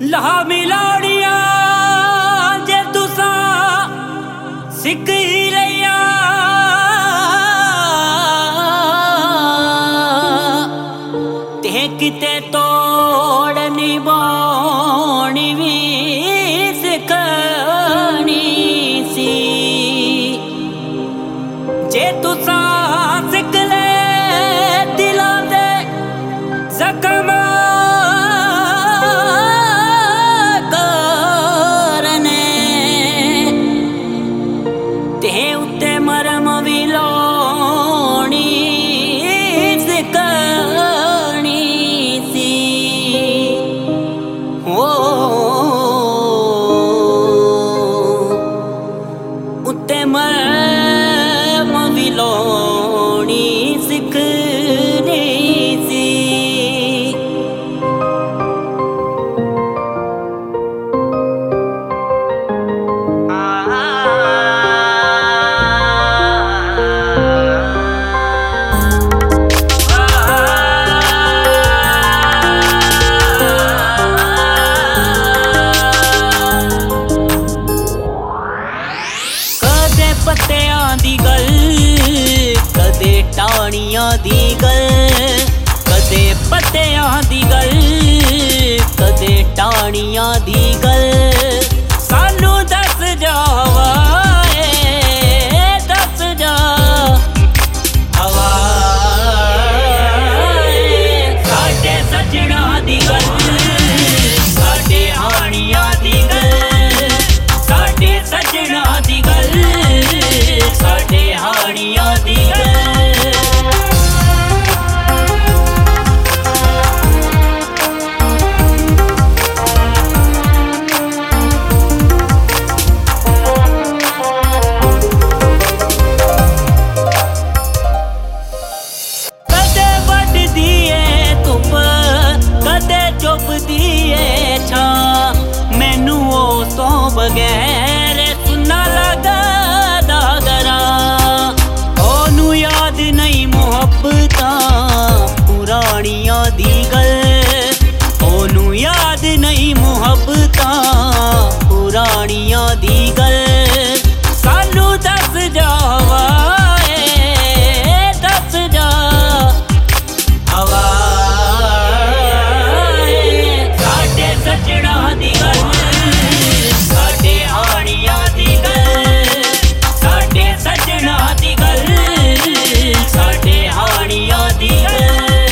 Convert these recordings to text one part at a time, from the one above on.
लहा मिलाड़िया जे तुसा सिक ही लिया ते किते तोड़ निभानी भी सिखनी सी जे तुसा सिक ले दिलां दे जख्म पत्तियां दी गल कदे टाणियां दी गल कदे पत्तियां दी गल कदे टाणियां दी गल सानू दस जावा दस जा हवा साडे सजना दी गल साडे हानियां दी गल साडे सजना दी गल साडे हानियां दी कदे वड दिए धुप कदे चुप दिए छा मैनू उस तो बगैर सुना लगा पुरानियां दी गल ओनू याद नहीं मुहब्बतां पुरानियां दी गल सानू दस जावा दस जा हवा साडे सजना दी गल साडे हानियां दी गल साडे सजना दी गल साडे हानियां दी गल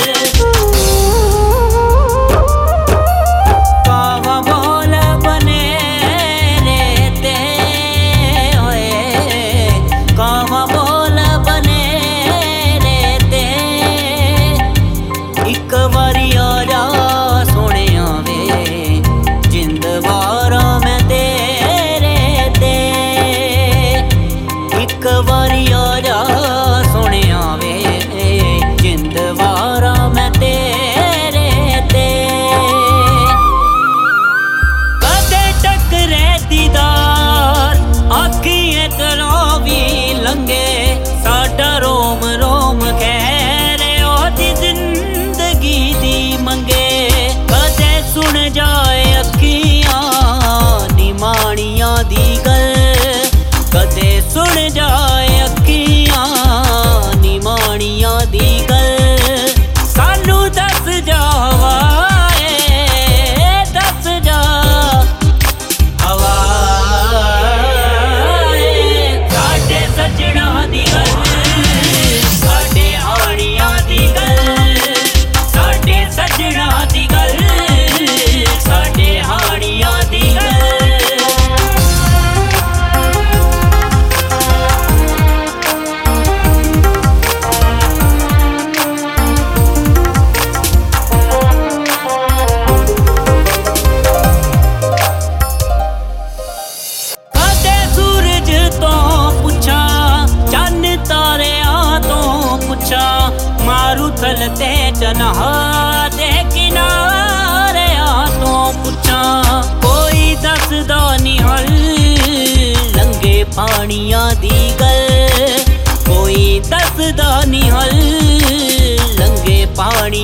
कदे सुन जाए अखियां निमानियां दी गल सानू दस जावा दस जा हवा साडे सजना दी गल साडे हानियां दी गल साडे सजना दी गल साडे हानियां दी गल मारूथल ते चन्हा दे किनारे तो पुछा कोई दसदा नी हल लंगे पानियां दी गल कोई दसदा नी हल लंगे पानी